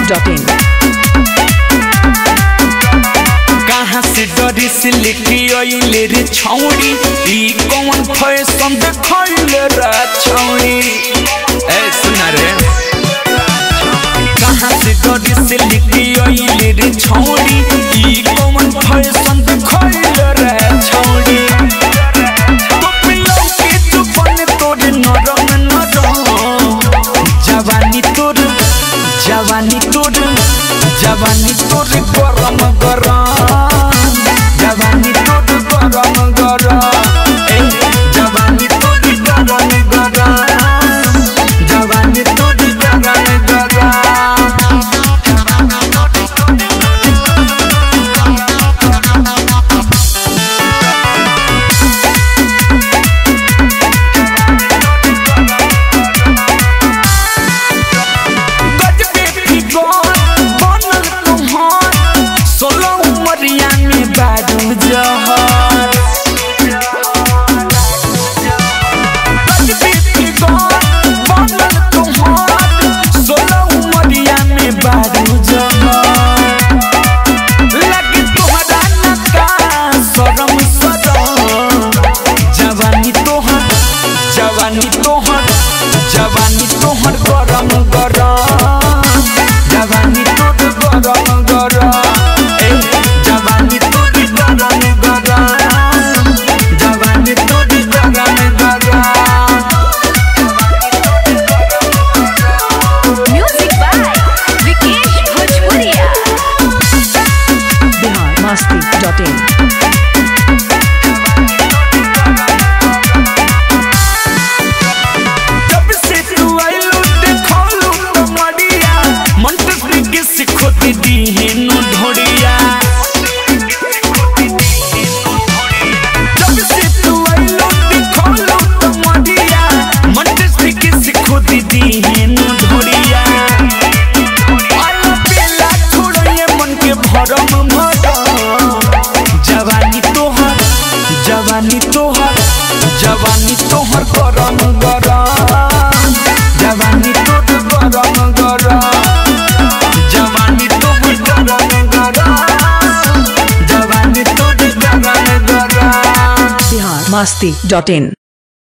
masti.in। कहाँ से डरी से लेके आइले रे छौड़ी, ई कौन फैशन देखैले रे छौड़ी। ए सुना रे, कहाँ से डरी से लेके आइले रे छौड़ी, ई कौन फैशन देखैले रे छौड़ी। तो पिलो के जुबान तोरे नरम नरम, जवानी तोर जवानी तोर जवानी तोर गरम गरम, जवानी तोर गरम गरम, जवानी तोर गरम गरम, जवानी तोर गरम गरम। जवानी तोहर गरम गरम, जवानी तोर गरम गरम, जवानी तोर गरम गरम, जवानी तोर गरम गरम। म्यूजिक बाय विकेश भोजपुरिया। बिहार masti.in। जवानी तोहर जवानी तोहर गरम गरम, जवानी तोर गरम गरम, जवानी तोहर गरम गरम, जवानी तोर गरम गरम। बिहार masti.in।